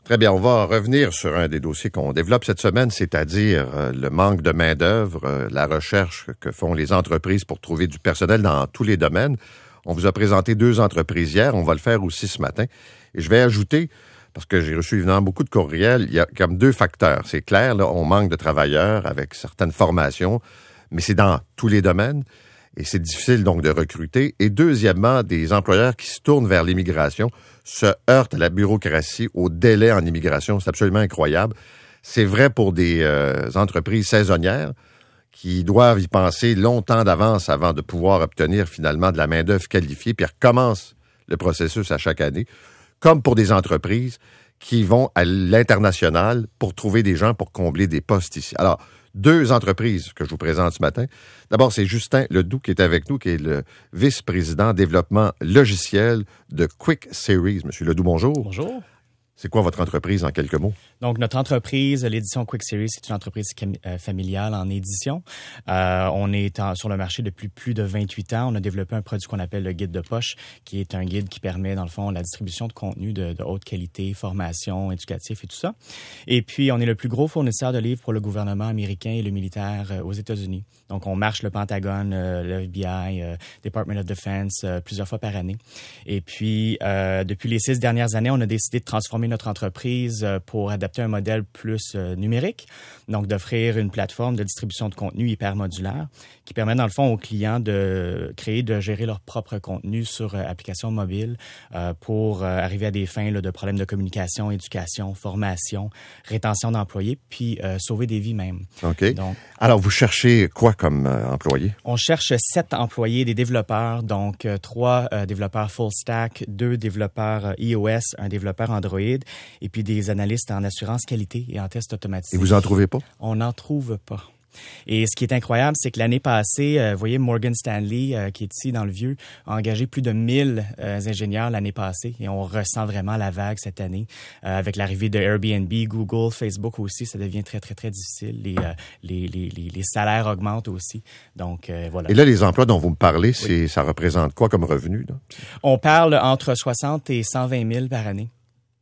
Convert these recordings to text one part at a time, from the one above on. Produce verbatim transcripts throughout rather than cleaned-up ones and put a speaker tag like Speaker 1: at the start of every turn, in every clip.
Speaker 1: Très bien, on va revenir sur un des dossiers qu'on développe cette semaine, c'est-à-dire euh, le manque de main-d'œuvre, euh, la recherche que font les entreprises pour trouver du personnel dans tous les domaines. On vous a présenté deux entreprises hier, on va le faire aussi ce matin. Et je vais ajouter, parce que j'ai reçu évidemment beaucoup de courriels, il y a comme deux facteurs. C'est clair, là, on manque de travailleurs avec certaines formations, mais c'est dans tous les domaines. Et c'est difficile donc de recruter. Et deuxièmement, des employeurs qui se tournent vers l'immigration se heurtent à la bureaucratie, au délai en immigration. C'est absolument incroyable. C'est vrai pour des euh, entreprises saisonnières qui doivent y penser longtemps d'avance avant de pouvoir obtenir finalement de la main-d'œuvre qualifiée, puis recommencent le processus à chaque année, comme pour des entreprises qui vont à l'international pour trouver des gens pour combler des postes ici. Alors, deux entreprises que je vous présente ce matin. D'abord, c'est Justin Ledoux qui est avec nous, qui est le vice-président développement logiciel de Quick Series. Monsieur Ledoux, bonjour.
Speaker 2: Bonjour.
Speaker 1: C'est quoi votre entreprise en quelques mots?
Speaker 2: Donc, notre entreprise, l'édition Quick Series, c'est une entreprise familiale en édition. Euh, on est en, sur le marché depuis plus de vingt-huit ans. On a développé un produit qu'on appelle le guide de poche, qui est un guide qui permet, dans le fond, la distribution de contenu de, de haute qualité, formation, éducatif et tout ça. Et puis, on est le plus gros fournisseur de livres pour le gouvernement américain et le militaire euh, aux États-Unis. Donc, on marche le Pentagone, euh, le F B I, euh, Department of Defense, euh, plusieurs fois par année. Et puis, euh, depuis les six dernières années, on a décidé de transformer notre entreprise euh, pour adapter un modèle plus euh, numérique, donc d'offrir une plateforme de distribution de contenu hyper modulaire qui permet dans le fond aux clients de créer, de gérer leur propre contenu sur euh, application mobile euh, pour euh, arriver à des fins là, de problèmes de communication, éducation, formation, rétention d'employés, puis euh, sauver des vies même.
Speaker 1: OK.
Speaker 2: Donc,
Speaker 1: alors, vous cherchez quoi comme euh, employé?
Speaker 2: On cherche sept employés, des développeurs, donc euh, trois euh, développeurs full stack, deux développeurs euh, iOS, un développeur Android, et puis des analystes en assurance qualité et en test automatique.
Speaker 1: Et vous en trouvez pas?
Speaker 2: On n'en trouve pas. Et ce qui est incroyable, c'est que l'année passée, euh, vous voyez, Morgan Stanley, euh, qui est ici dans le Vieux, a engagé plus de mille euh, ingénieurs l'année passée. Et on ressent vraiment la vague cette année. Euh, avec l'arrivée de Airbnb, Google, Facebook aussi, ça devient très, très, très difficile. Les, euh, les, les, les, les salaires augmentent aussi. Donc, euh, voilà.
Speaker 1: Et là, les emplois dont vous me parlez, c'est, oui. Ça représente quoi comme revenu, là?
Speaker 2: On parle entre soixante et cent vingt mille par année.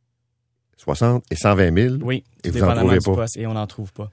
Speaker 1: soixante et cent vingt mille?
Speaker 2: Oui,
Speaker 1: et vous en trouvez pas?
Speaker 2: Poste, et on n'en trouve pas.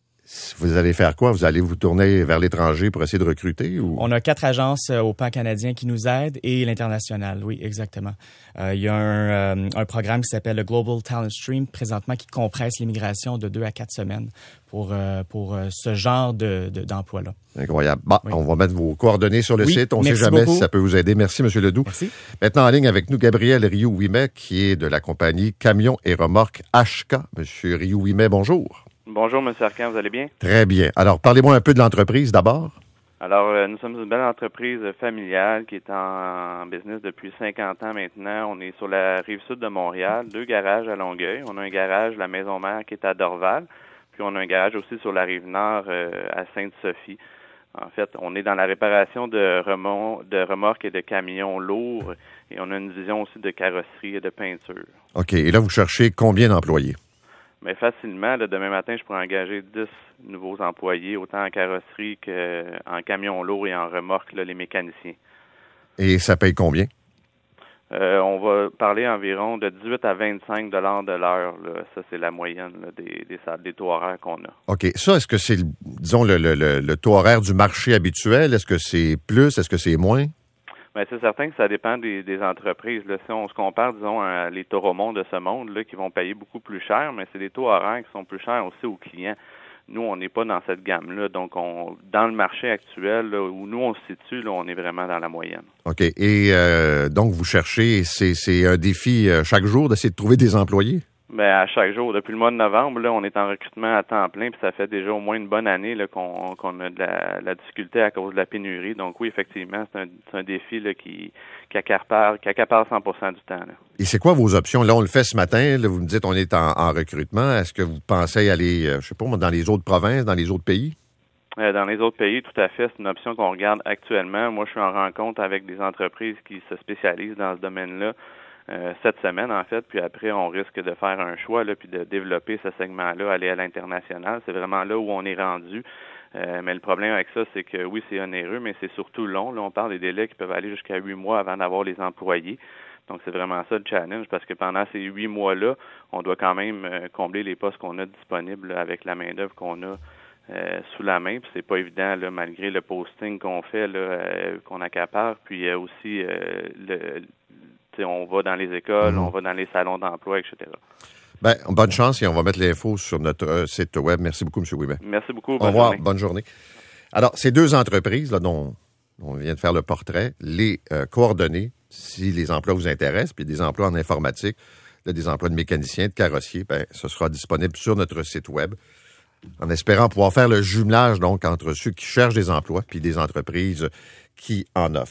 Speaker 1: Vous allez faire quoi? Vous allez vous tourner vers l'étranger pour essayer de recruter? Ou?
Speaker 2: On a quatre agences euh, au pan canadien qui nous aident et l'international, oui, exactement. Euh, il y a un, euh, un programme qui s'appelle le Global Talent Stream, présentement, qui compresse l'immigration de deux à quatre semaines pour, euh, pour euh, ce genre de, de, d'emploi-là.
Speaker 1: Incroyable. Bon, oui. On va mettre vos coordonnées sur le
Speaker 2: oui,
Speaker 1: site. On ne sait jamais beaucoup. Si ça peut vous aider. Merci, M. Ledoux.
Speaker 2: Merci.
Speaker 1: Maintenant, en ligne avec nous, Gabriel Rioux-Ouimet, qui est de la compagnie Camions et Remorques H K. M. Rioux-Ouimet, bonjour.
Speaker 3: Bonjour, M. Arcan, vous allez bien?
Speaker 1: Très bien. Alors, parlez-moi un peu de l'entreprise d'abord.
Speaker 3: Alors, euh, nous sommes une belle entreprise familiale qui est en, en business depuis cinquante ans maintenant. On est sur la rive sud de Montréal, deux garages à Longueuil. On a un garage, la Maison Mère, qui est à Dorval. Puis on a un garage aussi sur la rive nord euh, à Sainte-Sophie. En fait, on est dans la réparation de, remon- de remorques et de camions lourds. Et on a une division aussi de carrosserie et de peinture.
Speaker 1: OK. Et là, vous cherchez combien d'employés?
Speaker 3: Mais facilement, là, demain matin, je pourrais engager dix nouveaux employés, autant en carrosserie qu'en camion lourd et en remorque, là, les mécaniciens.
Speaker 1: Et ça paye combien?
Speaker 3: Euh, on va parler environ de dix-huit à vingt-cinq dollars de l'heure. Là. Ça, c'est la moyenne là, des, des, des taux horaires qu'on a.
Speaker 1: OK. Ça, est-ce que c'est, disons, le, le, le, le taux horaire du marché habituel? Est-ce que c'est plus? Est-ce que c'est moins?
Speaker 3: Bien, c'est certain que ça dépend des, des entreprises. Là. Si on se compare, disons, à les Toromont de ce monde, là, qui vont payer beaucoup plus cher, mais c'est des taux horaires qui sont plus chers aussi aux clients. Nous, on n'est pas dans cette gamme-là. Donc, on, dans le marché actuel, là, où nous, on se situe, là, on est vraiment dans la moyenne. OK.
Speaker 1: Et euh, donc, vous cherchez, c'est, c'est un défi euh, chaque jour d'essayer de trouver des employés?
Speaker 3: Bien, à chaque jour. Depuis le mois de novembre, là, on est en recrutement à temps plein, puis ça fait déjà au moins une bonne année là, qu'on, qu'on a de la, la difficulté à cause de la pénurie. Donc oui, effectivement, c'est un, c'est un défi là, qui, qui accapare, qui accapare cent pour cent du temps. Là.
Speaker 1: Et c'est quoi vos options? Là, on le fait ce matin. Là, vous me dites on est en, en recrutement. Est-ce que vous pensez aller, euh, je sais pas, dans les autres provinces, dans les autres pays?
Speaker 3: Euh, dans les autres pays, tout à fait. C'est une option qu'on regarde actuellement. Moi, je suis en rencontre avec des entreprises qui se spécialisent dans ce domaine-là. Euh, cette semaine, en fait, puis après, on risque de faire un choix, là, puis de développer ce segment-là, aller à l'international. C'est vraiment là où on est rendu. Euh, mais le problème avec ça, c'est que oui, c'est onéreux, mais c'est surtout long. Là, on parle des délais qui peuvent aller jusqu'à huit mois avant d'avoir les employés. Donc, c'est vraiment ça le challenge, parce que pendant ces huit mois-là, on doit quand même euh, combler les postes qu'on a disponibles là, avec la main-d'œuvre qu'on a euh, sous la main. Puis c'est pas évident, là, malgré le posting qu'on fait, là, euh, qu'on accapare. Puis euh, aussi, euh, le, on va dans les écoles, mmh. on va dans les salons d'emploi, et cetera.
Speaker 1: Ben, bonne chance et on va mettre l'info sur notre euh, site web. Merci beaucoup, M. Ouimet.
Speaker 3: Merci beaucoup.
Speaker 1: Au revoir. Bonne journée. Alors, ces deux entreprises là, dont on vient de faire le portrait, les euh, coordonnées, si les emplois vous intéressent, puis des emplois en informatique, là, des emplois de mécaniciens, de carrossiers, ben, ce sera disponible sur notre site web, en espérant pouvoir faire le jumelage donc entre ceux qui cherchent des emplois puis des entreprises qui en offrent.